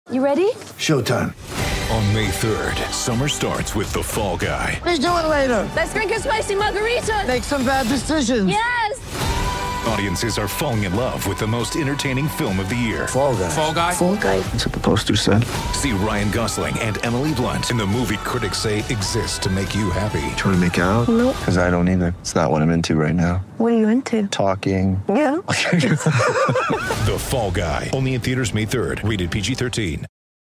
You ready? Showtime. On May 3rd, summer starts with The Fall Guy. Let's do it later. Let's drink a spicy margarita. Make some bad decisions. Yes! Audiences are falling in love with the most entertaining film of the year. Fall Guy. Fall Guy? Fall Guy. That's what the poster said. See Ryan Gosling and Emily Blunt in the movie critics say exists to make you happy. Trying to make it out? Nope. Because I don't either. It's not what I'm into right now. What are you into? Talking. Yeah. The Fall Guy. Only in theaters May 3rd. Rated PG-13.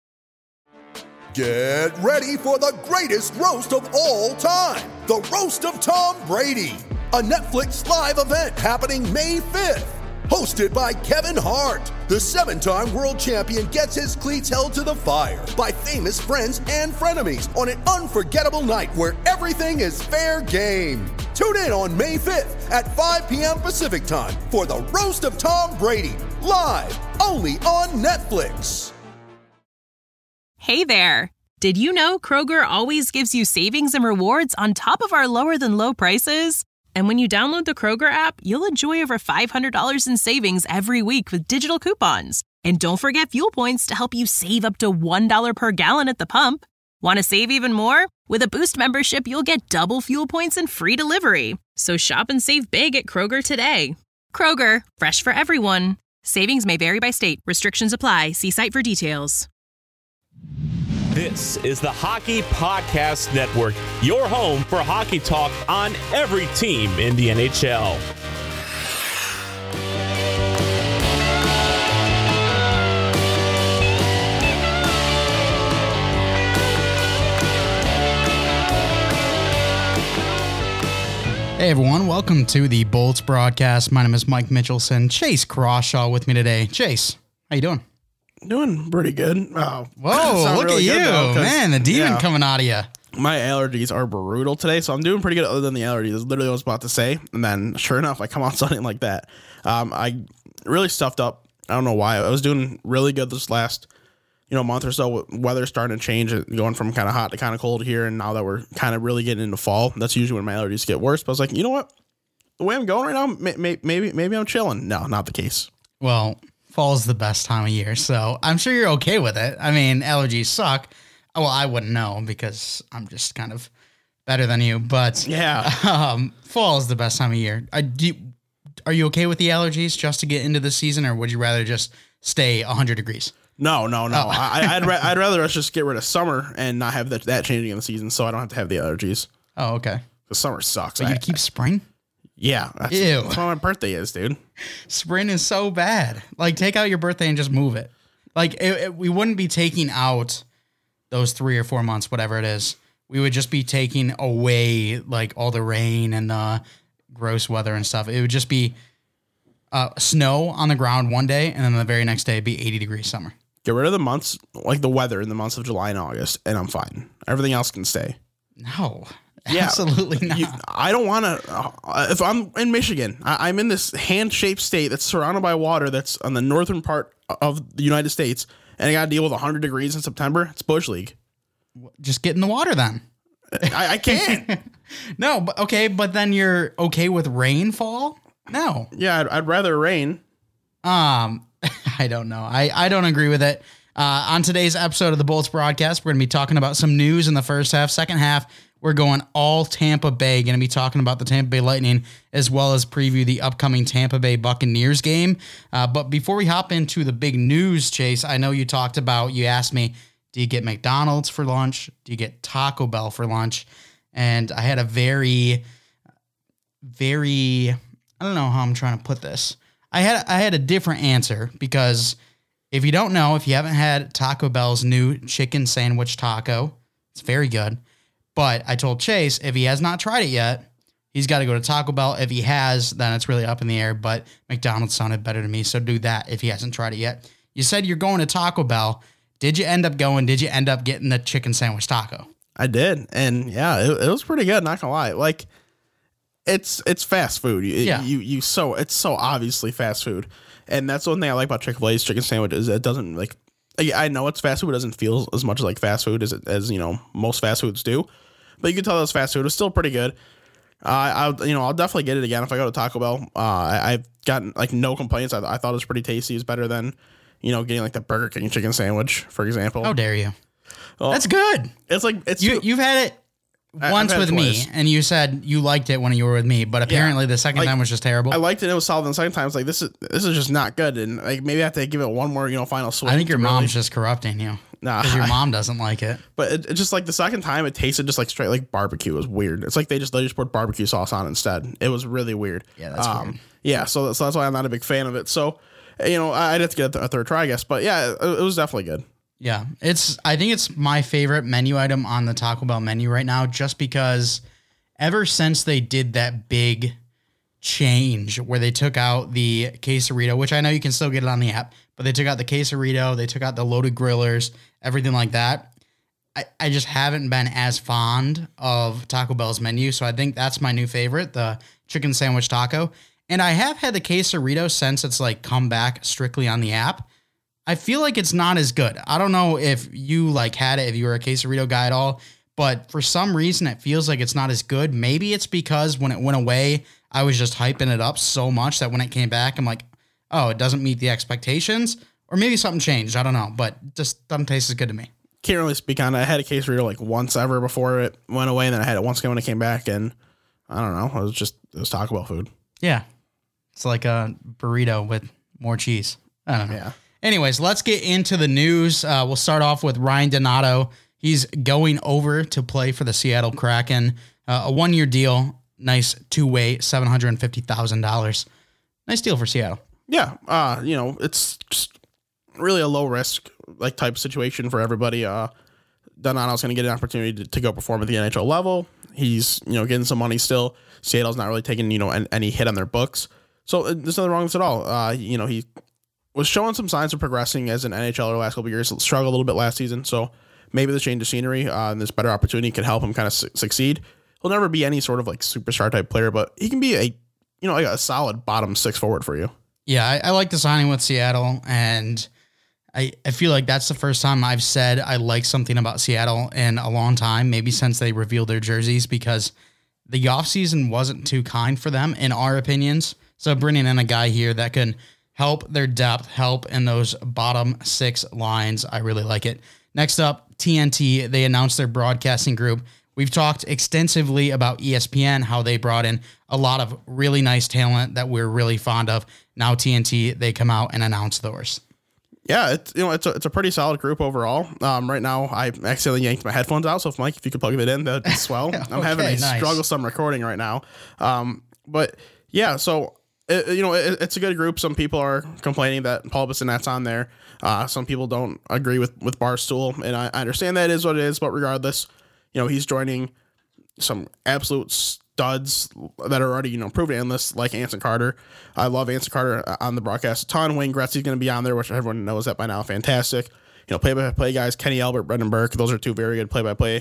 Get ready for the greatest roast of all time. The Roast of Tom Brady. A Netflix live event happening May 5th. Hosted by Kevin Hart. The 7-time world champion gets his cleats held to the fire by famous friends and frenemies on an unforgettable night where everything is fair game. Tune in on May 5th at 5 p.m. Pacific time for the Roast of Tom Brady. Live only on Netflix. Hey there! Did you know Kroger always gives you savings and rewards on top of our lower-than-low prices? And when you download the Kroger app, you'll enjoy over $500 in savings every week with digital coupons. And don't forget fuel points to help you save up to $1 per gallon at the pump. Want to save even more? With a Boost membership, you'll get double fuel points and free delivery. So shop and save big at Kroger today. Kroger, fresh for everyone. Savings may vary by state. Restrictions apply. See site for details. This is the Hockey Podcast Network, your home for hockey talk on every team in the NHL. Hey everyone, welcome to the Bolts broadcast. My name is Mike Mitchelson. Chase Crawshaw with me today. Chase, how you doing? Doing pretty good. Oh, whoa, look really at you. Though, man, the demon coming out of you. My allergies are brutal today, so I'm doing pretty good other than the allergies. That's literally what I was about to say. And then, sure enough, I come on something like that. I really stuffed up. I don't know why. I was doing really good this last month or so. Weather starting to change, going from kind of hot to kind of cold here. And now that we're kind of really getting into fall, that's usually when my allergies get worse. But I was like, you know what? The way I'm going right now, maybe I'm chilling. No, not the case. Well, fall's the best time of year, so I'm sure you're okay with it. I mean, allergies suck. Well, I wouldn't know because I'm just kind of better than you, but yeah, fall is the best time of year. Are you okay with the allergies just to get into the season, or would you rather just stay 100 degrees? No. Oh. I'd rather us just get rid of summer and not have that changing in the season, so I don't have to have the allergies. Oh, okay. The summer sucks. But you keep spring? Yeah. Ew. That's what my birthday is, dude. Spring is so bad. Like, take out your birthday and just move it. Like, we wouldn't be taking out those 3 or 4 months, whatever it is. We would just be taking away, like, all the rain and the gross weather and stuff. It would just be snow on the ground one day, and then the very next day it'd be 80 degrees summer. Get rid of the months, like the weather in the months of July and August, and I'm fine. Everything else can stay. No. Yeah, absolutely not. I don't want to. If I'm in Michigan, I'm in this hand-shaped state that's surrounded by water that's on the northern part of the United States, and I got to deal with 100 degrees in September. It's Bush League. Just get in the water then. I can't. No, but okay, but then you're okay with rainfall? No. Yeah, I'd rather rain. I don't know. I don't agree with it. On today's episode of the Bolts broadcast, we're going to be talking about some news in the first half. Second half, we're going all Tampa Bay. Going to be talking about the Tampa Bay Lightning as well as preview the upcoming Tampa Bay Buccaneers game. But before we hop into the big news, Chase, I know you asked me, do you get McDonald's for lunch? Do you get Taco Bell for lunch? And I had a very, I don't know how I'm trying to put this. I had a different answer because if you don't know, if you haven't had Taco Bell's new chicken sandwich taco, it's very good. But I told Chase, if he has not tried it yet, he's got to go to Taco Bell. If he has, then it's really up in the air. But McDonald's sounded better to me, so do that if he hasn't tried it yet. You said you're going to Taco Bell. Did you end up going? Did you end up getting the chicken sandwich taco? I did, and yeah, it was pretty good. Not gonna lie, like it's fast food. It's so obviously fast food, and that's one thing I like about Chick-fil-A's chicken sandwich is it doesn't like. I know it's fast food, it doesn't feel as much like fast food as most fast foods do. But you can tell it's fast food. It's still pretty good. I'll definitely get it again if I go to Taco Bell. I've gotten like no complaints. I thought it was pretty tasty. It's better than getting like the Burger King chicken sandwich, for example. How dare you? Well, That's good. It's like You've had it once had it with me, twice. and you said you liked it when you were with me, but apparently the second Like, time was just terrible. I liked it. It was solid. And the second time, it's like this is just not good. And like maybe I have to give it one more final swing. I think your to really- mom's just corrupting you. Nah, Because your mom doesn't like it. But it just like the second time, it tasted just like straight like barbecue. It was weird. It's like they just poured barbecue sauce on instead. It was really weird. Yeah, that's weird. Yeah, so that's why I'm not a big fan of it. So, I'd have to get a third try, I guess. But yeah, it was definitely good. Yeah, I think it's my favorite menu item on the Taco Bell menu right now, just because ever since they did that big change where they took out the quesarito, which I know you can still get it on the app, but they took out the quesarito, they took out the loaded grillers, everything like that. I just haven't been as fond of Taco Bell's menu, so I think that's my new favorite, the chicken sandwich taco. And I have had the quesarito since it's like come back strictly on the app. I feel like it's not as good. I don't know if you like had it, if you were a quesarito guy at all, but for some reason it feels like it's not as good. Maybe it's because when it went away, I was just hyping it up so much that when it came back, I'm like, oh, it doesn't meet the expectations, or maybe something changed. I don't know, but it just doesn't taste as good to me. Can't really speak on it. I had a quesarito like once ever before it went away, and then I had it once again when it came back, and I don't know. It was Taco Bell food. Yeah. It's like a burrito with more cheese. I don't know. Yeah. Anyways, let's get into the news. We'll start off with Ryan Donato. He's going over to play for the Seattle Kraken. A 1-year deal. Nice two-way, $750,000. Nice deal for Seattle. Yeah. It's just really a low risk like type situation for everybody. Donato's going to get an opportunity to go perform at the NHL level. He's, getting some money still. Seattle's not really taking, any hit on their books. So there's nothing wrong with this at all. He was showing some signs of progressing as an NHLer the last couple of years. Struggled a little bit last season. So maybe the change of scenery and this better opportunity can help him kind of succeed. He'll never be any sort of like superstar type player, but he can be a solid bottom 6 forward for you. Yeah, I like the signing with Seattle, and I feel like that's the first time I've said I like something about Seattle in a long time, maybe since they revealed their jerseys, because the offseason wasn't too kind for them, in our opinions. So bringing in a guy here that can help their depth, help in those bottom 6 lines, I really like it. Next up, TNT, they announced their broadcasting group. We've talked extensively about ESPN, how they brought in a lot of really nice talent that we're really fond of. Now TNT, they come out and announce theirs. Yeah, it's a pretty solid group overall. Right now, I accidentally yanked my headphones out. So if you could plug it in, that'd be swell. I'm having a strugglesome recording right now. But yeah, so it's a good group. Some people are complaining that Paul Bissonnette's on there. Some people don't agree with Barstool, and I understand that is what it is. But regardless, he's joining some absolute studs that are already, proven analysts like Anson Carter. I love Anson Carter on the broadcast a ton. Wayne Gretzky's going to be on there, which everyone knows that by now. Fantastic. Play-by-play guys, Kenny Albert, Brendan Burke. Those are 2 very good play-by-play.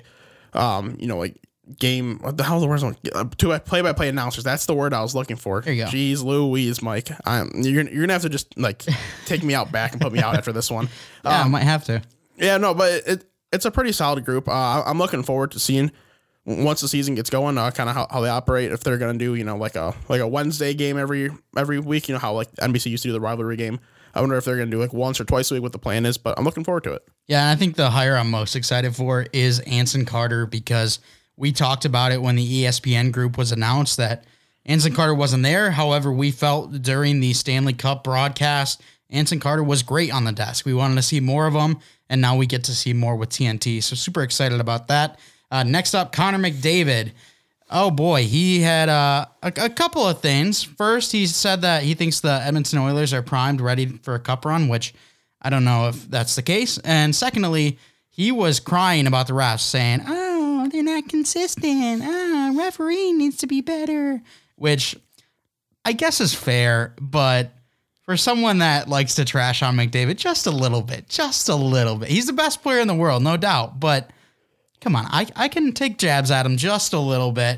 Game, what the hell are the words? 2 play-by-play announcers. That's the word I was looking for. There you go. Jeez Louise, Mike. You're going to have to just take me out back and put me out after this one. Yeah, I might have to. Yeah, no, but it's a pretty solid group. I'm looking forward to seeing once the season gets going, kind of how they operate. If they're gonna do like a Wednesday game every week, how like NBC used to do the rivalry game. I wonder if they're gonna do like once or twice a week what the plan is. But I'm looking forward to it. Yeah, and I think the hire I'm most excited for is Anson Carter, because we talked about it when the ESPN group was announced that Anson Carter wasn't there. However, we felt during the Stanley Cup broadcast, Anson Carter was great on the desk. We wanted to see more of him, and now we get to see more with TNT. So super excited about that. Next up, Connor McDavid. Oh boy, he had a couple of things. First, he said that he thinks the Edmonton Oilers are primed, ready for a cup run, which I don't know if that's the case. And secondly, he was crying about the refs, saying, "Oh, they're not consistent. Referee needs to be better," which I guess is fair, but for someone that likes to trash on McDavid just a little bit. He's the best player in the world, no doubt, but come on, I can take jabs at him just a little bit.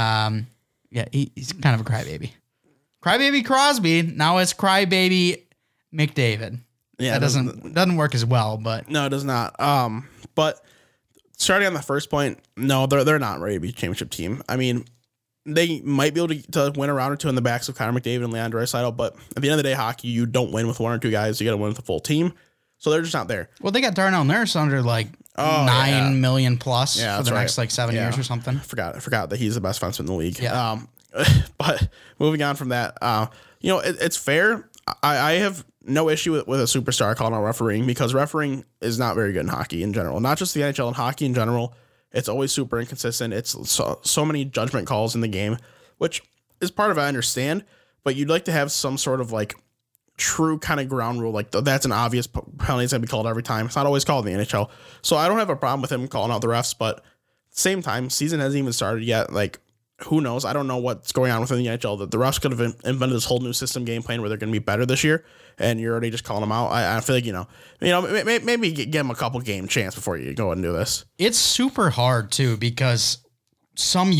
He's kind of a crybaby. Crybaby Crosby. Now it's crybaby McDavid. Yeah, that doesn't work as well, but no, it does not. But starting on the first point, no, they're not ready to be a championship team. I mean, they might be able to win a round or two in the backs of Connor McDavid and Leon Draisaitl, but at the end of the day, hockey, you don't win with one or two guys. You got to win with a full team. So they're just not there. Well, they got Darnell Nurse under like $9 million plus for the next like 7 years or something. I forgot that he's the best defenseman in the league. Yeah. But moving on from that, it's fair. I have no issue with a superstar calling out refereeing because refereeing is not very good in hockey in general. Not just the NHL, in hockey in general. It's always super inconsistent. It's so many judgment calls in the game, which is part of it, I understand. But you'd like to have some sort of like true kind of ground rule. Like that's an obvious penalty that's going to be called every time. It's not always called in the NHL. So I don't have a problem with him calling out the refs. But at the same time, season hasn't even started yet. Like, who knows? I don't know what's going on within the NHL. That the refs could have invented this whole new system game plan where they're going to be better this year, and you're already just calling them out. I feel like maybe give them a couple game chance before you go and do this. It's super hard too because some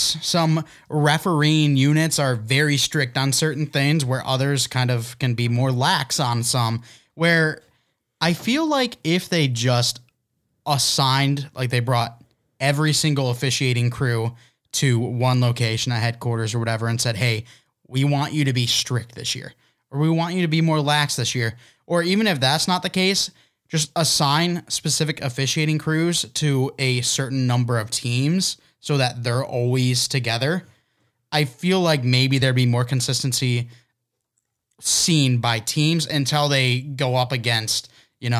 refereeing units are very strict on certain things, where others kind of can be more lax on some. Where I feel like if they just assigned, like they brought every single officiating crew to one location at headquarters or whatever and said, hey, we want you to be strict this year, or we want you to be more lax this year. Or even if that's not the case, just assign specific officiating crews to a certain number of teams so that they're always together. I feel like maybe there'd be more consistency seen by teams until they go up against,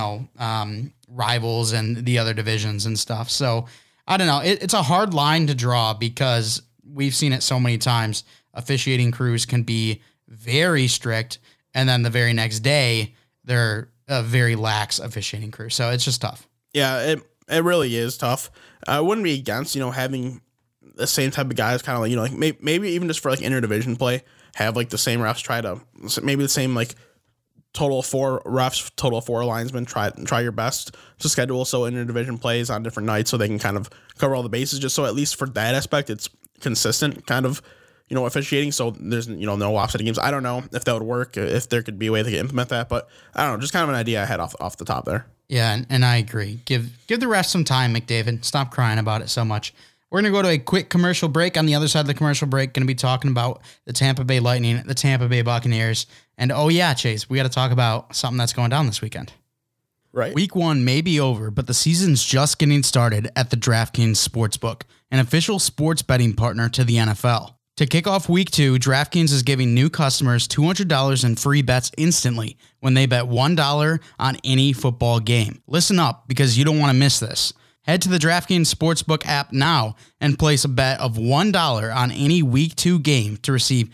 rivals and the other divisions and stuff. So I don't know. It's a hard line to draw because we've seen it so many times. Officiating crews can be very strict, and then the very next day, they're a very lax officiating crew. So it's just tough. Yeah, it really is tough. I wouldn't be against, having the same type of guys, kind of like, maybe even just for like interdivision play, have like the same refs try to, maybe the same like total of 4 refs, total of 4 linesmen, try your best to schedule so interdivision plays on different nights so they can kind of cover all the bases, just so at least for that aspect it's consistent kind of officiating, so there's no offsetting games. I don't know if that would work, if there could be a way they could implement that, but I don't know, just kind of an idea I had off the top there. Yeah, and I agree. Give the refs some time, McDavid. Stop crying about it so much. We're going to go to a quick commercial break. On the other side of the commercial break, going to be talking about the Tampa Bay Lightning, the Tampa Bay Buccaneers. And oh yeah, Chase, we got to talk about something that's going down this weekend. Right. Week 1 may be over, but the season's just getting started at the DraftKings Sportsbook, an official sports betting partner to the NFL. To kick off Week 2, DraftKings is giving new customers $200 in free bets instantly when they bet $1 on any football game. Listen up, because you don't want to miss this. Head to the DraftKings Sportsbook app now and place a bet of $1 on any Week 2 game to receive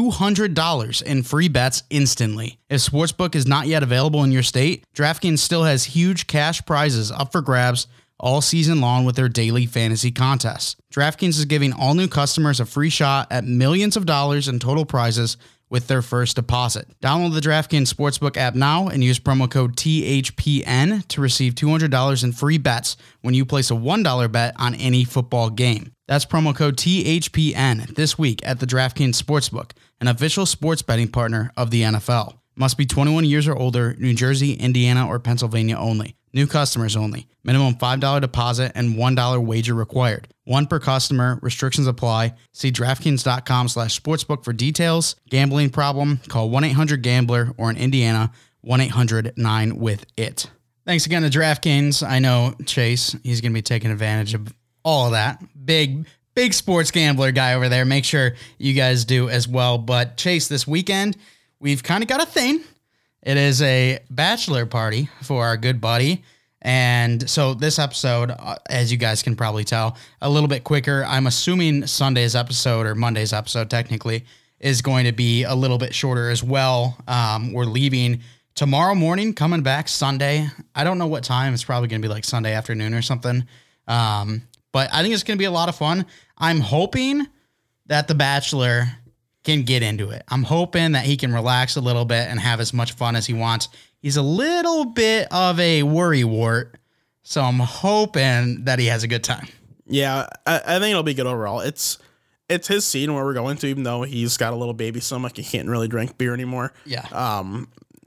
$200 in free bets instantly. If Sportsbook is not yet available in your state, DraftKings still has huge cash prizes up for grabs all season long with their daily fantasy contests. DraftKings is giving all new customers a free shot at millions of dollars in total prizes with their first deposit. Download the DraftKings Sportsbook app now and use promo code THPN to receive $200 in free bets when you place a $1 bet on any football game. That's promo code THPN this week at the DraftKings Sportsbook, an official sports betting partner of the NFL. Must be 21 years or older, New Jersey, Indiana, or Pennsylvania only. New customers only. Minimum $5 deposit and $1 wager required. One per customer. Restrictions apply. See DraftKings.com/sportsbook for details. Gambling problem? Call 1-800-GAMBLER or in Indiana, 1-800-9-WITH-IT. Thanks again to DraftKings. I know Chase, he's going to be taking advantage of all of that. Big sports gambler guy over there. Make sure you guys do as well. But Chase, this weekend, we've kind of got a thing. It is a bachelor party for our good buddy. And so this episode, as you guys can probably tell, a little bit quicker. I'm assuming Sunday's episode, or Monday's episode technically, is going to be a little bit shorter as well. We're leaving tomorrow morning, coming back Sunday. I don't know what time. It's probably going to be like Sunday afternoon or something. But I think it's going to be a lot of fun. I'm hoping that the bachelor can get into it. I'm hoping that he can relax a little bit and have as much fun as he wants. He's a little bit of a worrywart, so I'm hoping that he has a good time. Yeah, I think it'll be good overall. It's his scene where we're going to, even though he's got a little baby stomach, he can't really drink beer anymore. Yeah.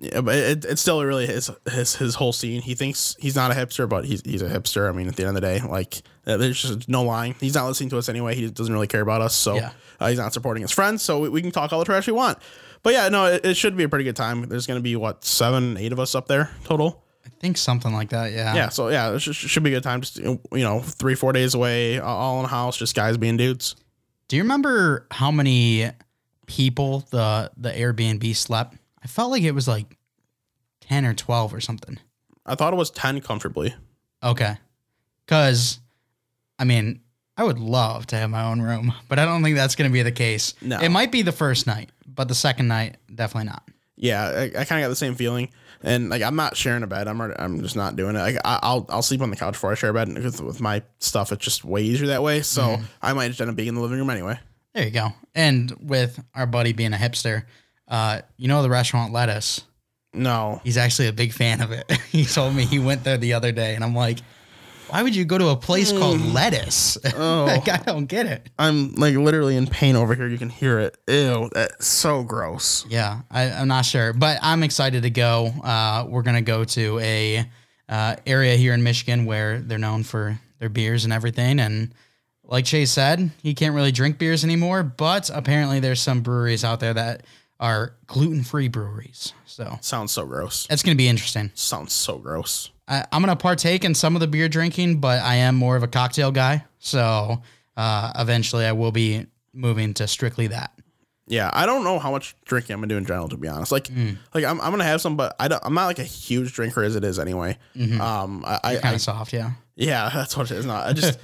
Yeah, but it's still really his whole scene. He thinks he's not a hipster, but he's a hipster. I mean, at the end of the day, like there's just no lying. He's not listening to us anyway. He doesn't really care about us, so he's not supporting his friends. So we can talk all the trash we want. But yeah, no, it should be a pretty good time. There's going to be 7, 8 of us up there total. I think something like that. Yeah. Yeah. So yeah, it should be a good time. Just 3-4 days away, all in the house, just guys being dudes. Do you remember how many people the Airbnb slept? I felt like it was like 10 or 12 or something. I thought it was 10 comfortably. Okay. Because, I mean, I would love to have my own room, but I don't think that's going to be the case. No. It might be the first night, but the second night, definitely not. Yeah, I kind of got the same feeling. And like, I'm not sharing a bed. I'm just not doing it. Like, I'll sleep on the couch before I share a bed. Because with my stuff, it's just way easier that way. So I might just end up being in the living room anyway. There you go. And with our buddy being a hipster, the restaurant Lettuce? No. He's actually a big fan of it. He told me he went there the other day, and I'm like, why would you go to a place called Lettuce? Oh. Like, I don't get it. I'm like literally in pain over here. You can hear it. Ew, that's so gross. Yeah, I'm not sure, but I'm excited to go. We're going to go to a area here in Michigan where they're known for their beers and everything. And like Chase said, he can't really drink beers anymore, but apparently there's some breweries out there that are gluten-free breweries. So sounds so gross. That's going to be interesting. Sounds so gross. I'm going to partake in some of the beer drinking, but I am more of a cocktail guy. So eventually I will be moving to strictly that. Yeah, I don't know how much drinking I'm gonna do in general, to be honest. Like I'm gonna have some, but I'm not like a huge drinker as it is anyway. Mm-hmm. I kind of soft, yeah. Yeah, that's what it is. Not I just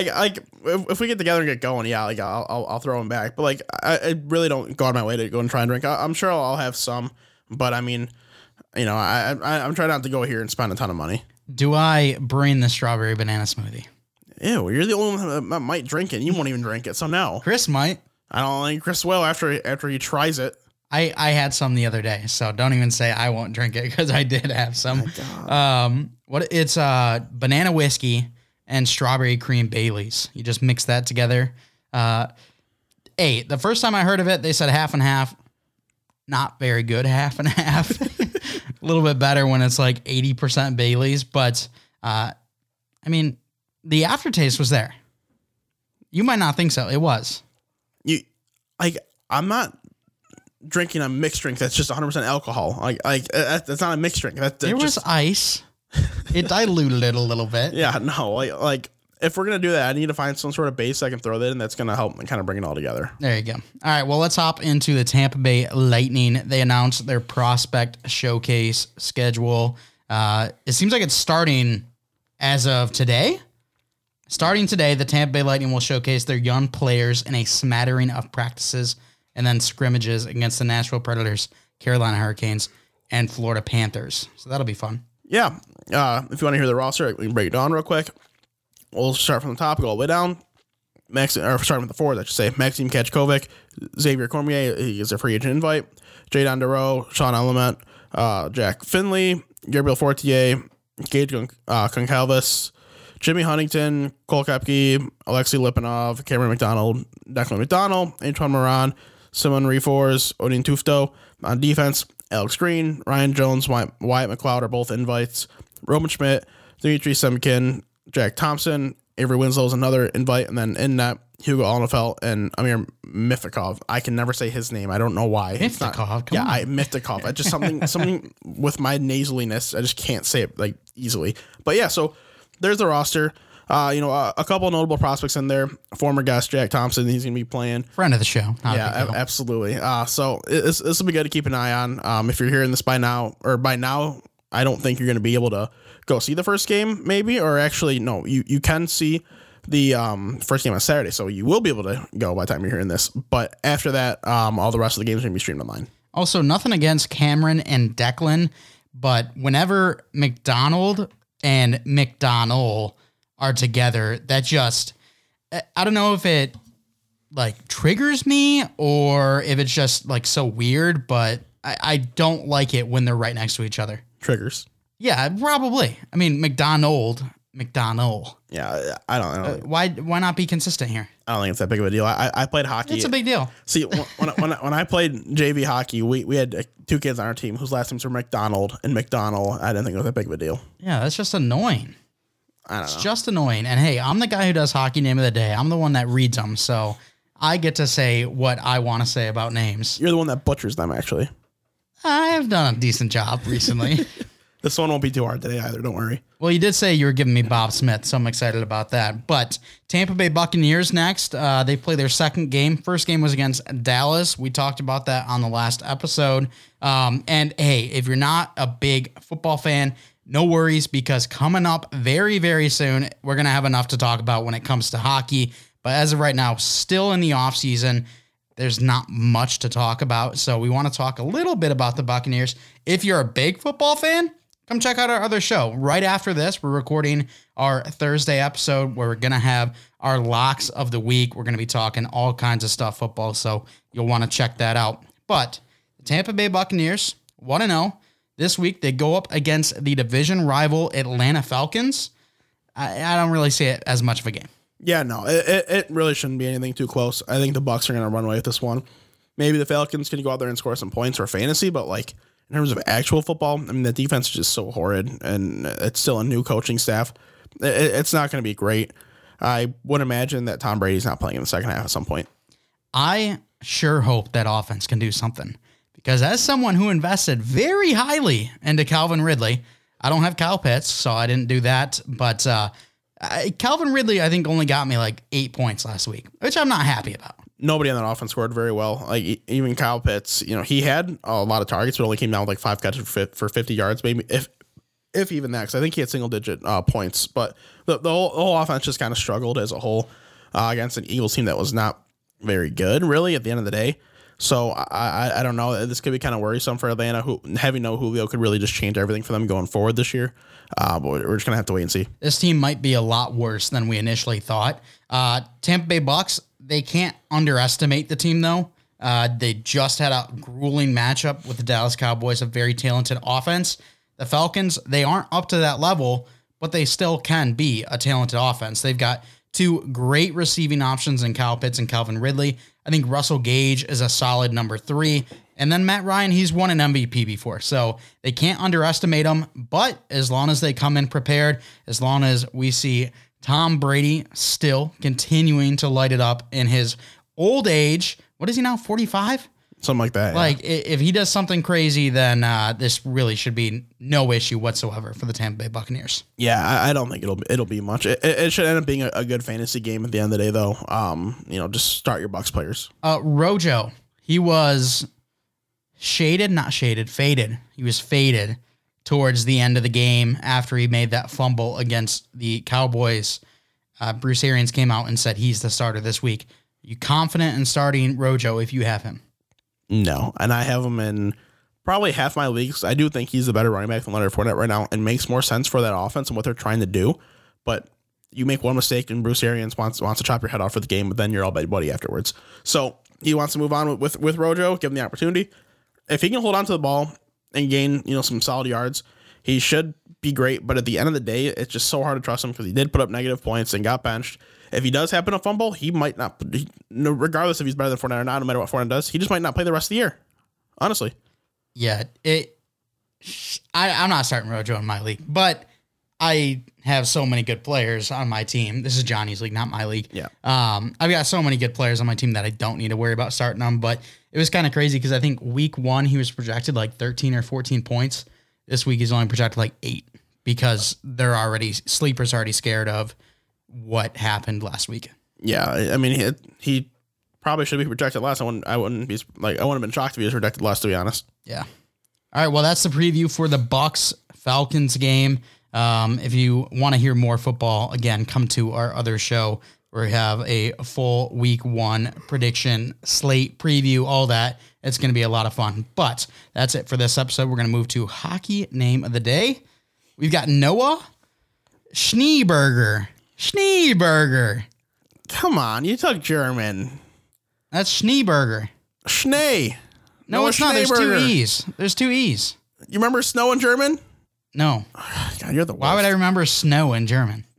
if we get together and get going, yeah, like I'll throw them back. But like I really don't go out of my way to go and try and drink. I'm sure I'll have some, but I mean, I'm trying not to go here and spend a ton of money. Do I bring the strawberry banana smoothie? Ew, you're the only one that might drink it. You won't even drink it, so no. Chris might. I don't think Chris will after he tries it. I had some the other day, so don't even say I won't drink it because I did have some. It's banana whiskey and strawberry cream Baileys. You just mix that together. The first time I heard of it, they said half and half. Not very good half and half. A little bit better when it's like 80% Baileys, but I mean, the aftertaste was there. You might not think so. It was. I'm not drinking a mixed drink that's just 100% alcohol. That's not a mixed drink. There was ice. It diluted it a little bit. Yeah, no. Like if we're gonna do that, I need to find some sort of base I can throw that in that's gonna help kind of bring it all together. There you go. All right. Well, let's hop into the Tampa Bay Lightning. They announced their prospect showcase schedule. It seems like it's starting as of today. Starting today, the Tampa Bay Lightning will showcase their young players in a smattering of practices and then scrimmages against the Nashville Predators, Carolina Hurricanes, and Florida Panthers. So that'll be fun. Yeah. If you want to hear the roster, we can break it down real quick. We'll start from the top, go all the way down. Starting with the forwards, I should say. Maxim Kachkovic, Xavier Cormier, he is a free agent invite. Jadon Dereau, Sean Element, Jack Finley, Gabriel Fortier, Gage Goncalves, Jimmy Huntington, Cole Koepke, Alexei Lipinov, Cameron McDonald, Declan McDonald, Antoine Morin, Simon Reforz, Odin Tufto. On defense, Alex Green, Ryan Jones, Wyatt McLeod are both invites. Roman Schmidt, Dmitry Semkin, Jack Thompson, Avery Winslow is another invite, and then in net, Hugo Alnefelt and Amir Miftakov. I can never say his name. I don't know why. Miftakov, Miftakov. I just something with my nasaliness. I just can't say it like easily. But yeah, so there's the roster. A couple of notable prospects in there. Former guest Jack Thompson, he's going to be playing. Friend of the show. Absolutely. So this will be good to keep an eye on. If you're hearing this by now, I don't think you're going to be able to go see the first game, maybe, or actually, no, you can see the first game on Saturday, so you will be able to go by the time you're hearing this. But after that, all the rest of the games are going to be streamed online. Also, nothing against Cameron and Declan, but whenever McDonald and McDonald are together, that just, I don't know if it like triggers me or if it's just like so weird, but I don't like it when they're right next to each other. Triggers. Yeah, probably. I mean, McDonald McDonald. Yeah, I don't know. Why not be consistent here? I don't think it's that big of a deal. I played hockey. It's a big deal. See, when I played JV hockey, we had 2 kids on our team whose last names were McDonald and McDonald. I didn't think it was that big of a deal. Yeah, that's just annoying. I don't know. It's just annoying. And hey, I'm the guy who does hockey name of the day. I'm the one that reads them, so I get to say what I want to say about names. You're the one that butchers them, actually. I have done a decent job recently. This one won't be too hard today either. Don't worry. Well, you did say you were giving me Bob Smith, so I'm excited about that. But Tampa Bay Buccaneers next. They play their second game. First game was against Dallas. We talked about that on the last episode. And hey, if you're not a big football fan, no worries, because coming up very, very soon, we're going to have enough to talk about when it comes to hockey. But as of right now, still in the offseason, there's not much to talk about. So we want to talk a little bit about the Buccaneers. If you're a big football fan, come check out our other show. Right after this, we're recording our Thursday episode where we're going to have our locks of the week. We're going to be talking all kinds of stuff football, so you'll want to check that out. But the Tampa Bay Buccaneers, 1-0. This week, they go up against the division rival Atlanta Falcons. I don't really see it as much of a game. Yeah, no, it really shouldn't be anything too close. I think the Bucs are going to run away with this one. Maybe the Falcons can go out there and score some points for fantasy, but like in terms of actual football, I mean, the defense is just so horrid, and it's still a new coaching staff. It's not going to be great. I would imagine that Tom Brady's not playing in the second half at some point. I sure hope that offense can do something, because as someone who invested very highly into Calvin Ridley, I don't have Kyle Pitts, so I didn't do that, but Calvin Ridley, I think, only got me like 8 points last week, which I'm not happy about. Nobody on that offense scored very well. Like even Kyle Pitts, he had a lot of targets, but only came down with like 5 catches for 50 yards, maybe if even that. Because I think he had single digit points, but the whole offense just kind of struggled as a whole against an Eagles team that was not very good, really, at the end of the day. So I don't know. This could be kind of worrisome for Atlanta, who having no Julio could really just change everything for them going forward this year. But we're just gonna have to wait and see. This team might be a lot worse than we initially thought. Tampa Bay Bucs, they can't underestimate the team though. They just had a grueling matchup with the Dallas Cowboys, a very talented offense. The Falcons, they aren't up to that level, but they still can be a talented offense. They've got 2 great receiving options in Kyle Pitts and Calvin Ridley. I think Russell Gage is a solid number 3. And then Matt Ryan, he's won an MVP before. So they can't underestimate him. But as long as they come in prepared, as long as we see Tom Brady still continuing to light it up in his old age, what is he now, 45? Something like that. Like, if he does something crazy, then this really should be no issue whatsoever for the Tampa Bay Buccaneers. Yeah, I don't think it'll be much. It should end up being a good fantasy game at the end of the day, though. Just start your Bucs players. Rojo, he was faded. He was faded towards the end of the game after he made that fumble against the Cowboys. Bruce Arians came out and said he's the starter this week. Are you confident in starting Rojo if you have him? No, and I have him in probably half my leagues. I do think he's the better running back than Leonard Fournette right now, and makes more sense for that offense and what they're trying to do. But you make one mistake, and Bruce Arians wants to chop your head off for the game, but then you're all buddy afterwards. So he wants to move on with Rojo, give him the opportunity. If he can hold on to the ball and gain some solid yards, he should be great. But at the end of the day, it's just so hard to trust him because he did put up negative points and got benched. If he does happen to fumble, he might not, regardless if he's better than Fournette or not, no matter what Fournette does, he just might not play the rest of the year. Honestly. Yeah, I'm not starting Rojo in my league, but I have so many good players on my team. This is Johnny's league, not my league. Yeah. I've got so many good players on my team that I don't need to worry about starting them, but it was kind of crazy because I think week 1 he was projected like 13 or 14 points. This week he's only projected like 8 because sleepers already scared of what happened last week. Yeah, I mean he probably should be projected less. I wouldn't have been shocked if he was projected less, to be honest. Yeah. All right. Well, that's the preview for the Bucs Falcons game. If you want to hear more football, again, come to our other show where we have a full week 1 prediction, slate preview, all that. It's going to be a lot of fun. But that's it for this episode. We're going to move to hockey name of the day. We've got Noah Schneeberger. Come on, you took German. That's Schneeberger. Schnee. No, it's not. There's 2 E's. There's 2 E's. You remember snow in German? No. God, you're the worst. Why would I remember snow in German?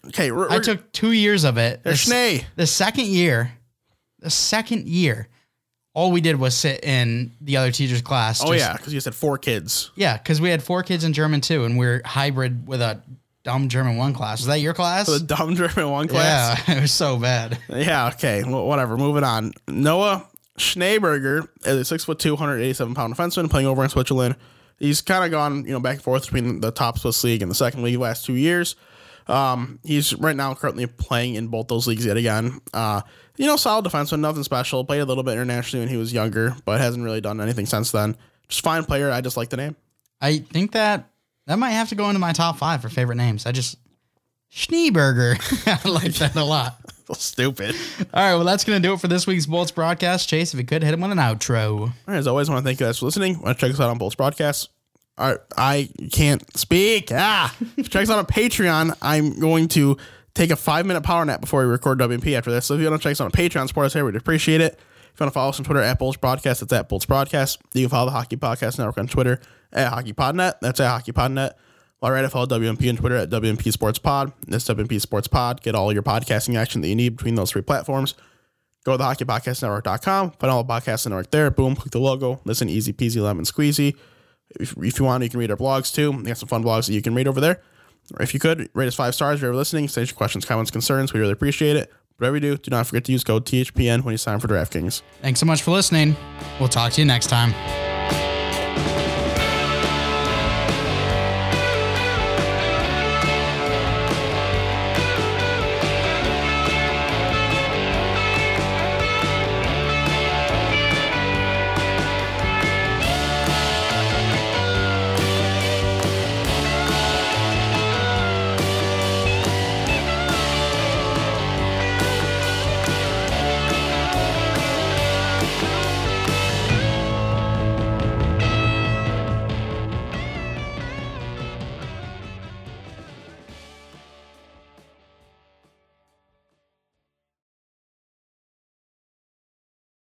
Okay, I took 2 years of it. Schnee. The second year, all we did was sit in the other teacher's class. Oh, yeah, because you said 4 kids. Yeah, because we had 4 kids in German, too, and we're hybrid with a dumb German 1 class. Was that your class? The dumb German 1 class? Yeah, it was so bad. Yeah, okay, well, whatever. Moving on. Noah Schneeberger is a 6'2", 187-pound defenseman playing over in Switzerland. He's kind of gone, back and forth between the top Swiss league and the second league the last 2 years. He's right now currently playing in both those leagues yet again. Solid defenseman, nothing special. Played a little bit internationally when he was younger, but hasn't really done anything since then. Just fine player. I just like the name. I think that might have to go into my top 5 for favorite names. Schneeberger. I like that a lot. So stupid. All right, well, that's going to do it for this week's Bolts broadcast. Chase, if you could, hit him with an outro. All right, as always, I want to thank you guys for listening. Want to check us out on Bolts Broadcast? I can't speak. Check us out on Patreon. I'm going to take a 5-minute power nap before we record WMP after this. So if you want to check us out on Patreon, support us here, we'd appreciate it. If you want to follow us on Twitter at Bolts Broadcast, it's at Bolts Broadcast. You can follow the Hockey Podcast Network on Twitter at HockeyPodNet. That's at HockeyPodNet. All right, I follow WMP on Twitter at WMP Sports Pod. This WMP Sports Pod. Get all your podcasting action that you need between those 3 platforms. Go to the hockeypodcastnetwork.com. Find all the podcasts network there. Boom, click the logo. Listen, easy peasy, lemon squeezy. If you want, you can read our blogs too. We got some fun blogs that you can read over there. Or if you could, rate us 5 stars if you're ever listening. Send your questions, comments, concerns. We really appreciate it. Whatever you do not forget to use code THPN when you sign for DraftKings. Thanks so much for listening. We'll talk to you next time.